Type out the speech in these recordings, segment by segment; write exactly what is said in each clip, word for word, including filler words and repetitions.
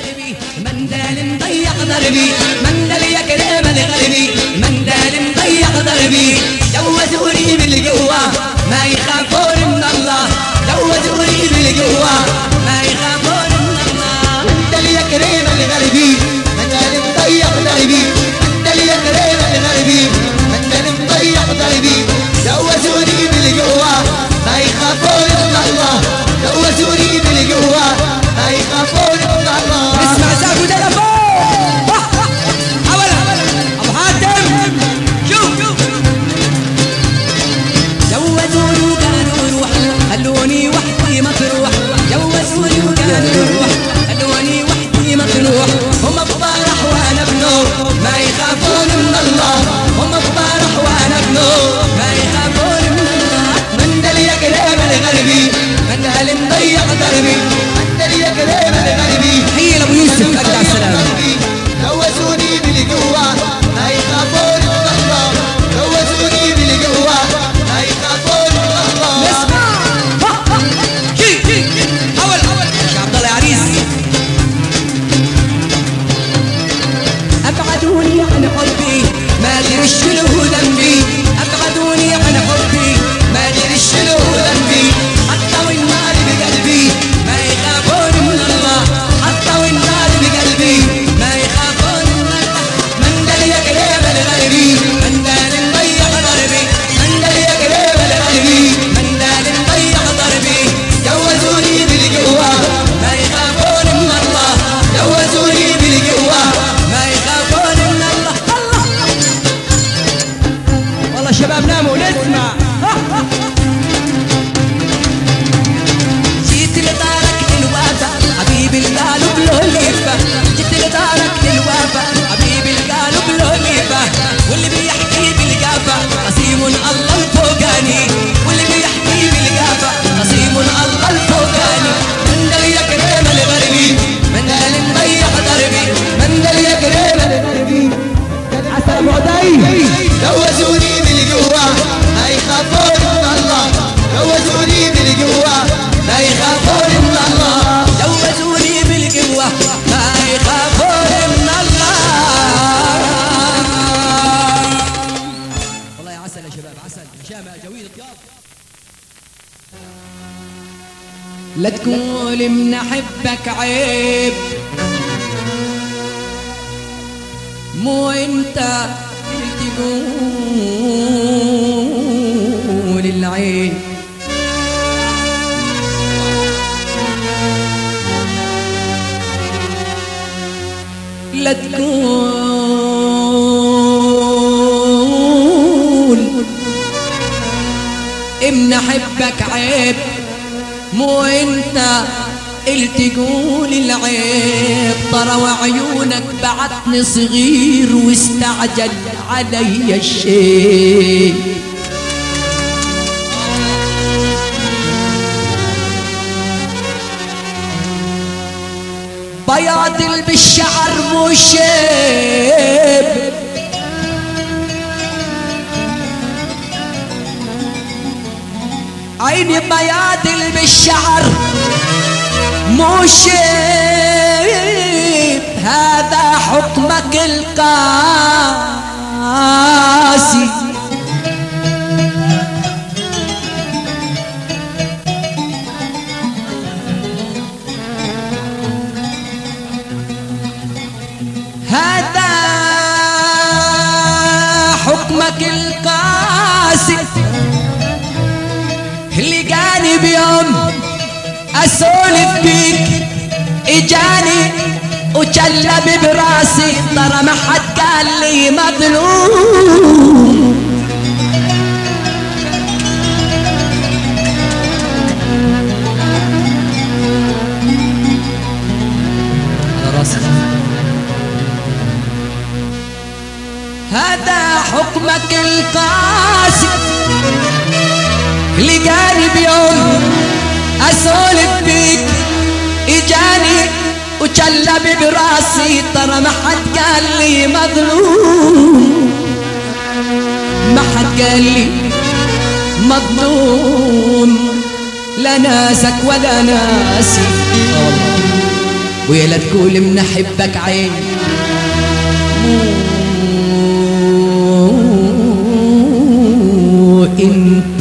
غربي مندال مضيق ضربي مندال يا كريم الغربي مندال مضيق ضربي جوزوني بالقوة ما يخافون من الله جوزوني بالقوة ما يخافون من الله مندال يا كريم الغربي مندال مضيق ضربي مندال يا كريم الغربي مندال مضيق ضربي جوزوني بالقوة ما يخافون من الله جوزوني بالقوة ما يخافون من الله. اسمع ساكو تلفون اولا ابو حاتم شوف جوزوني وقالوا روح خلوني وحدي مطروح جوزوني وقالوا روح خلوني وحدي مطروح هم بفرح وانا بنور ما يخافون من الله هم بفرح وانا بنور ما يخافون من الله. مندل يا كريم الغربي مندل مضيق دربي مندل يا كريم الغربي حي ابو يوسف اجدع السلام جوزوني بالقوه ما يخافون من الله جوزوني بالقوه ما يخافون من الله. اسمع جي جي اول اول يا عبد الله يا عريس ابعدوني عن حبي ما ادري شنو ذنبي ابعدوني عن حبي ما ادري شنو ذنبي حتى والنار بقلبي ما يخافون من الله حتى والنار بقلبي ما يخافون من الله. مندل يا كريم الغربي مندل مضيق ضربي مندل يا كريم الغربي مندل مضيق ضربي جوزوني بالقوة ما يخافون من الله جوزوني بالقوة ما يخافون من الله. والله الشباب ناموا نسمع جيت لدارك للوفا حبيبي القلب له ليفه جيت لدارك للوفا حبيبي القلب له ليفه واللي بيحكي بالقافه قسيم الله الفوقاني واللي بيحكي بالقافه قسيم الله الفوقاني. مندل يا كريم الغربي مندل مضيق دربي مندل يا كريم الغربي حسن معدي جوزوني بالقوه ما يخافون من الله جوزوني بالقوه ما يخافون من الله جوزوني بالقوه ما يخافون من الله. والله يا عسل يا شباب عسل شامع جويد الضياف. لا تقول من احبك عيب مو انت تقول العين لا تقول ان احبك عيب مو انت التقول العيب ترى وعيونك بعتني صغير واستعجل علي الشيء بياض بالشعر مو شيب عيني بياض بالشعر مو شيب هذا حكمك القاسي هذا حكمك القاسي اللي جاني بيوم اسولف بيك اجاني وجلب براسي ترى ما حد قال لي مظلوم هذا حكمك القاسي لقاني بيوم اسولف بيك اجاني وجلب براسي ترى ما حد قال لي مظلوم ما حد قال لي مظلوم لا ناسك ولا ناسي ويا لا تقول من احبك عين. مو انت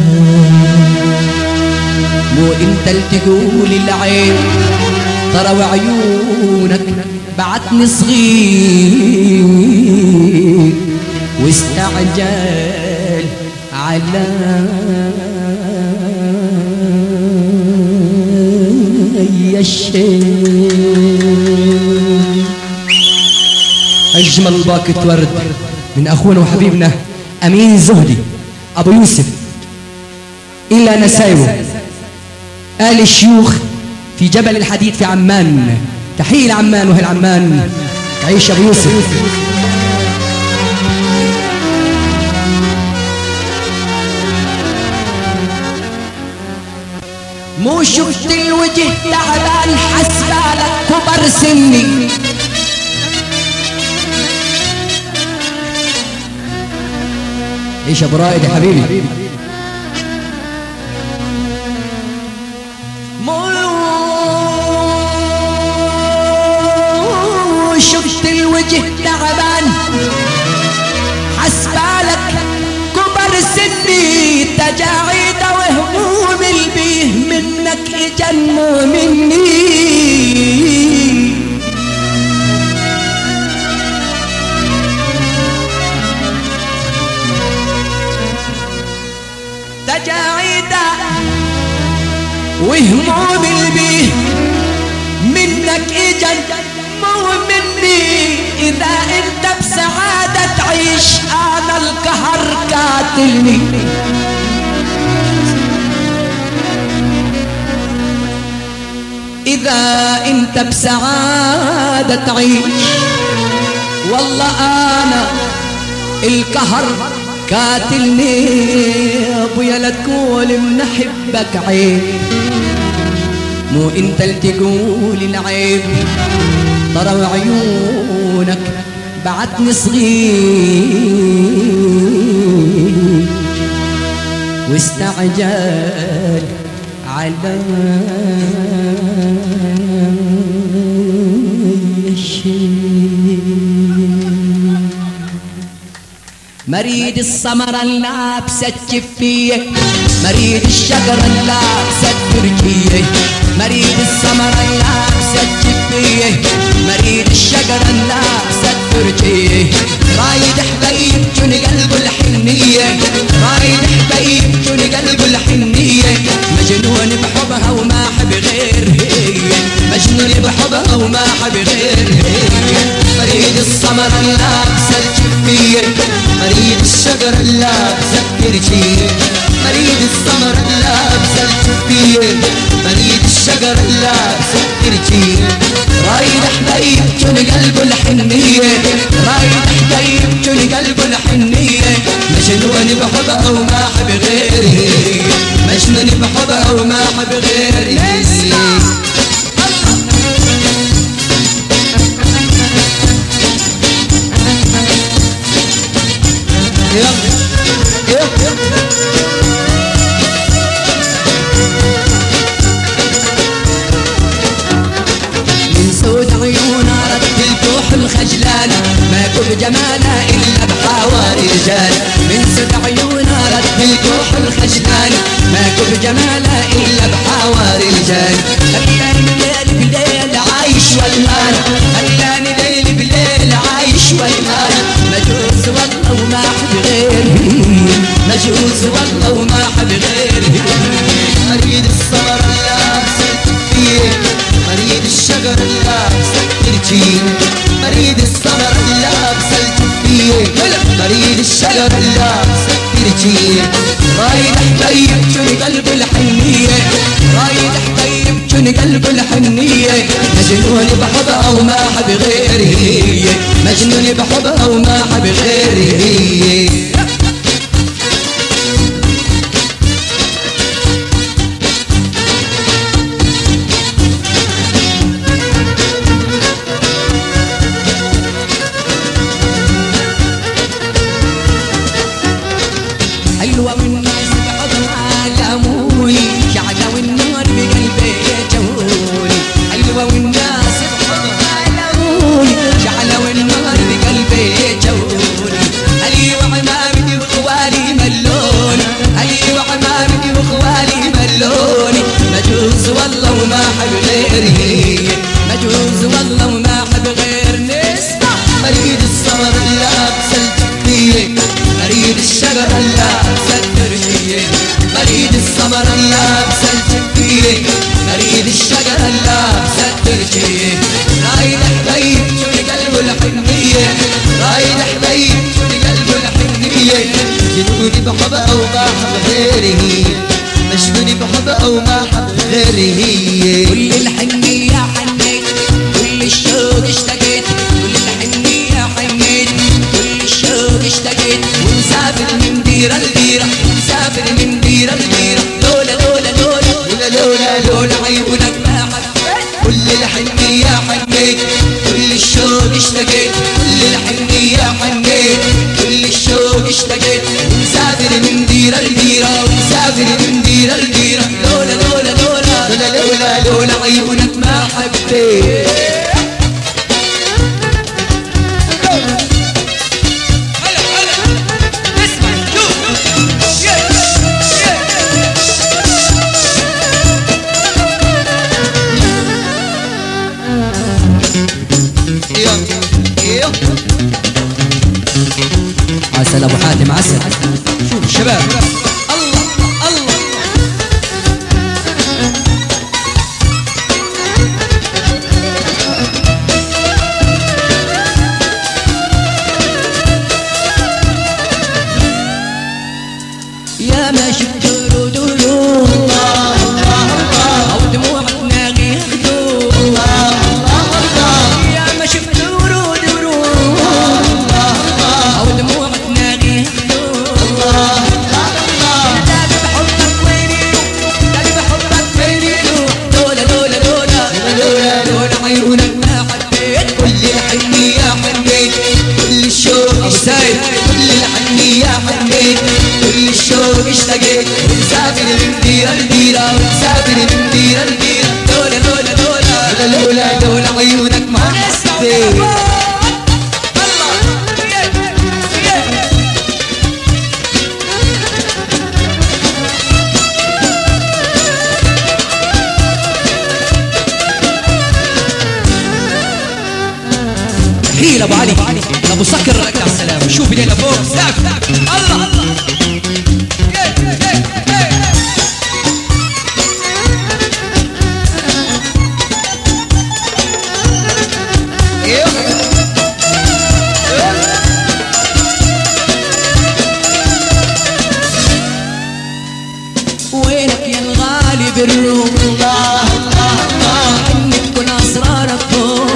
مو انت اللي تقول العين، ترى وعيونك بعتني صغير واستعجل على الشيء. أجمل باكة ورد من أخونا وحبيبنا أمين زهدي أبو يوسف إلى نسايبه آل الشيوخ في جبل الحديد في عمان. تحية لعمان وأهل عمان. تعيش أبو يوسف. مو شفت الوجه تعبان حسبالك كبر سني، ايش ابو رائد يا حبيبي. مو شفت الوجه تعبان حسبالك كبر سني، تجاعيد وهموم البيه منك اجنوا مني. تجاعيد وهموم البيه منك اجنوا مني. اذا انت بسعادة تعيش انا القهر قاتلني. إذا أنت بسعادة تعيش والله أنا القهر قاتلني. أبويا لا تقول من أحبك عيب، مو أنت اللي تقول العيب، ترى وعيونك بعتني صغير واستعجل على مريد السمرة اللابسة الجفية، مريد الشجرة اللابسة التركية، مريد السمرة اللابسة الجفية، مريد الشجرة اللابسة التركية. رايد حبيب جن قلبه الحنية، رايد حبيب جن قلبه الحنية. مجنون بحبها وما حب غير هي، مجنون بحبها وما حب غير هي. مريد السمرة اللابسة الجفية، مريد الشجر اللابسة التركية، مريد السمر اللابسة الجفية، مريد الشجر اللابسة التركية. رايد حبيب جن قلبه الحنية، رايد حبيب جن قلبه الحنية. مجنون بحبها وما حب غيري، مجنون بحبها وما حب غيري. من سود عيونها رد الكوح الخجلان، ما كب جمالها إلا بحواري رجال. من سود عيونها رد الكوح الخجلان، ما كب جمالها إلا بحواري رجال. خلاني ليل بليل عايش والمال، خلاني ليل بليل عايش والمال. مجوز والله وما حب غيري، مجوز والله وما حب غيري. مريد السمر اللابسة الجفية، مريد الشجر اللابسة التركية، مريد السمر اللابسة الجفية، مريد الشجر اللابسة التركية. رايد حبيب جن قلب الحنية، رايد حبيب جن قلب الحنية. مجنون بحبها وما حب غيري، مجنون بحبها وما حب غيري. حلوة والناس بحضنها لاموني، شعلة والنار بقلبي جوني. حلوة والناس هي كل الحنية حنيت كل الشوق اشتقيت كل الحنية حنيت كل الشوق اشتقيت ونسافر من ديرة لديرة ونسافر من ديرة لديرة لولا لولا لولا لولا لولا عيونك ما حبيت كل الحنية حنيت كل الشوق اشتقيت كل الحنية حنيت كل الشوق اشتقيت ونسافر من ديرة لديرة ونسافر من ديرة لديرة لولا لولا لولا لولا لولا لولا عيونك ما حبيت عسل ابو حاتم عسل شوف الشباب الله الله يا ما شفت ورود ورود او دموعك ناغي خدود يا ما شفت ورود ورود او دموعك ناغي خدود دابي بحبك وين يروح دابي بحبك وين يروح لولا لولا لولا لولا لولا عيونك ما حبيت كل الحنية حنيت كل الشوق ابو سايد كل الحنية حنيت كل الشوق اشتقيت ونسافر من ديرة لديرة ونسافر من ديرة لديرة لولا لولا لولا لولا لولا عيونك ما حبيت حيل ابو علي ابو سكر رجع السلام شوف ليلة فوق سقف الله وينك يا الغالي بالروح الله الله الله عنك تكون اسرارك فوق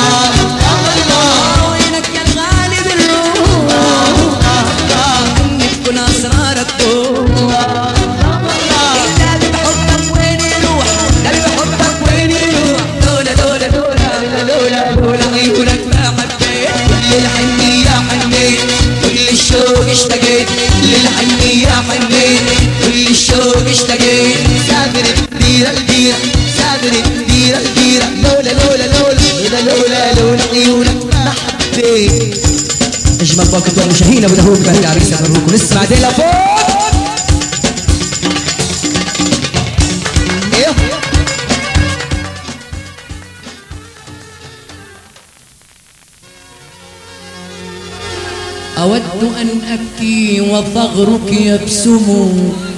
وينك يا الغالي بالروح عنك تكون اسرارك فوق دابي بحبك وين يروح دابي بحبك وين يروح لولا لولا لولا لولا لولا عيونك ما حبيت كل الحنية حنيت كل الشوق اشتقيت للحنية حنيت كل الشوق اشتقيت سافر ديرة لديرة سافر ديرة لديرة لولا لولا لولا لولا لولا عيونك ما حبيت اجمل باقة والمشاهين ابو دهوك بهدي عريسة مبروك ونسمع ديلا فوق ايه أود أن أبكي وثغرك يبسم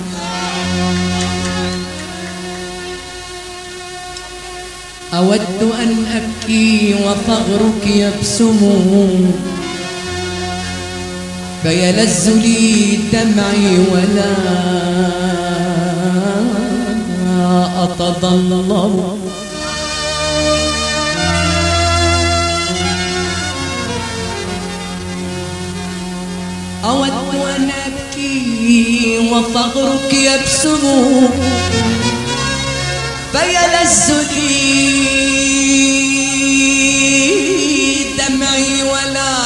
أود أن أبكي وثغرك يبسم فيلذ لي دمعي ولا أتظلم أود أن أبكي وثغرك يبسم فيلذ لي دمعي ولا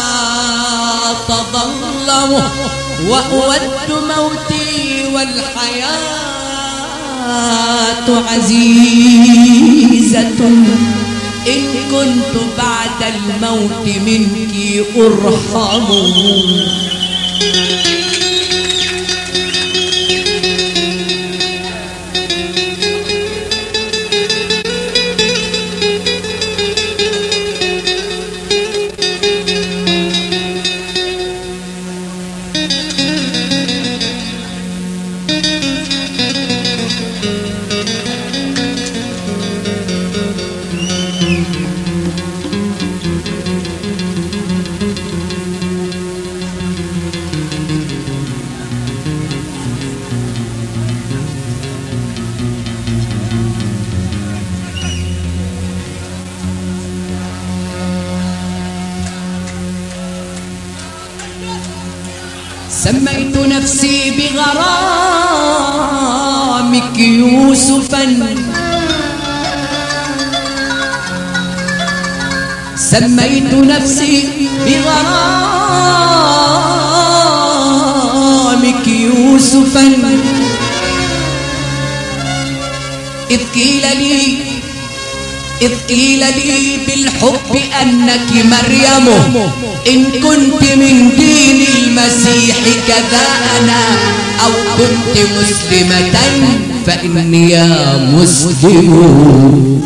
تظلم وأود موتي والحياة عزيزة إن كنت بعد الموت منك أرحم سميت نفسي بغرامك يوسفا سميت نفسي بغرامك يوسفا إذ قيل لي إذ قيل لي بالحب أنك مريم إن كنت من دين المسيح كذا أنا أو كنت مسلمة فإني مسلم.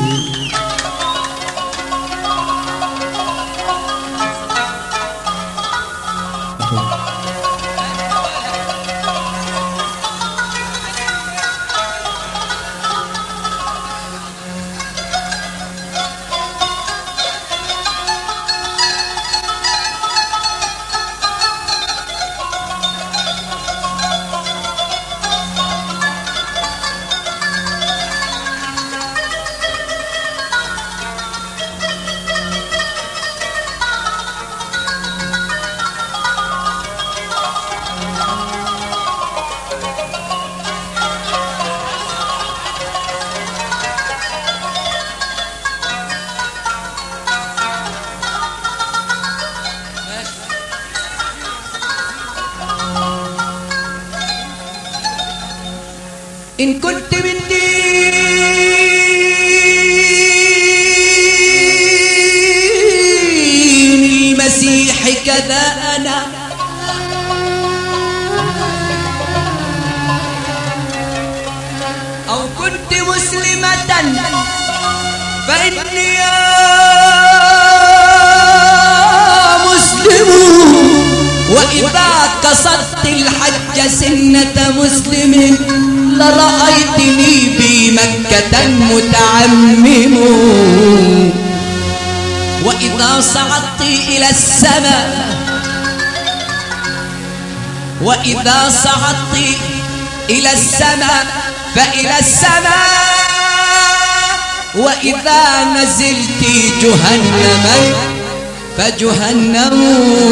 إن كنت من دين المسيح كذا أنا أو كنت مسلمة فإني مسلم. وإذا قصدت الحج سنة مسلم لرأيتني بمكة متعمم. وإذا صعدت إلى السماء وإذا صعدت إلى السماء فإلى السماء وإذا نزلت جهنم فجهنم.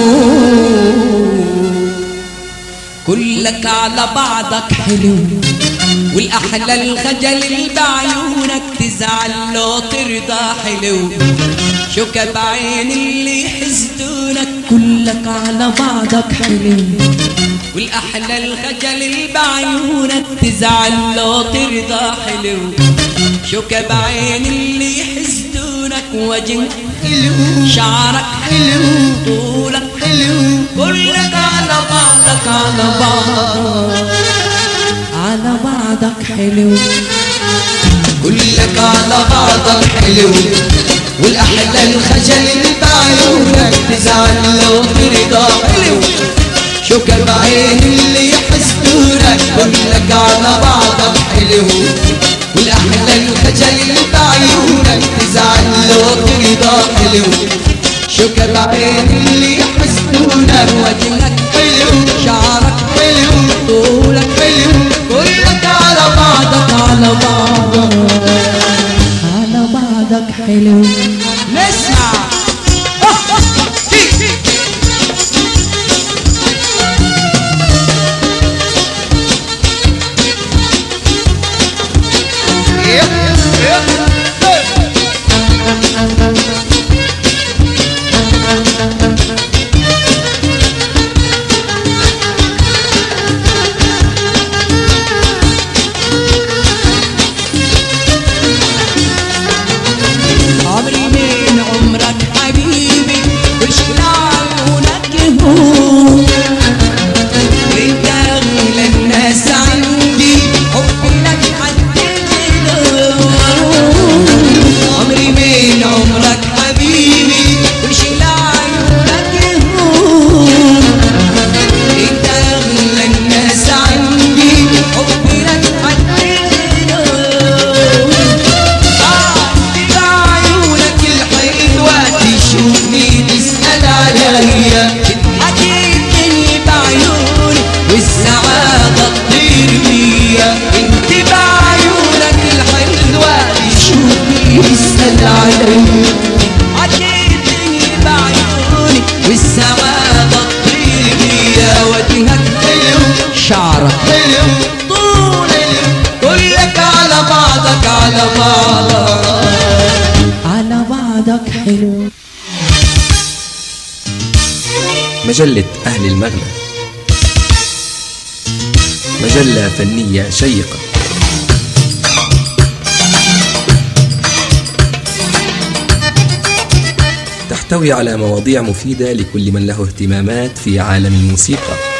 كلك على بعضك حلو والأحلى الخجل بعيونك تزعل لو ترضى حلو. شوكة بعين اللي يحسدونك كلك على بعضك حلو والأحلى الخجل بعيونك تزعل لو ترضى حلو. شوكة بعين اللي يحسدونك وجهك حلو شعرك حلو طولك حلو كلك على بعضك على بعضك على بعضك حلو. كلك على بعضك حلو والأحلى الخجل بعيونك تزعل لو ترضى حلو. شوكة بعين اللي يحسدونك كلك على بعضك حلو والأحلى الخجل بعيونك تزعل لو ترضى حلو. شوكة بعين اللي يحسدونك وجهك حلو شعرك حلو طولك حلو كلك على بعضك على بعضك على بعضك حلو. نسمع عجيتني بعيوني والسواد الطير بيا وجهك الشعر حلو طول اليوم كلك على بعضك على بعضك على بعضك حلو. مجلة أهل المغنى مجلة فنية شيقة تحتوي على مواضيع مفيدة لكل من له اهتمامات في عالم الموسيقى.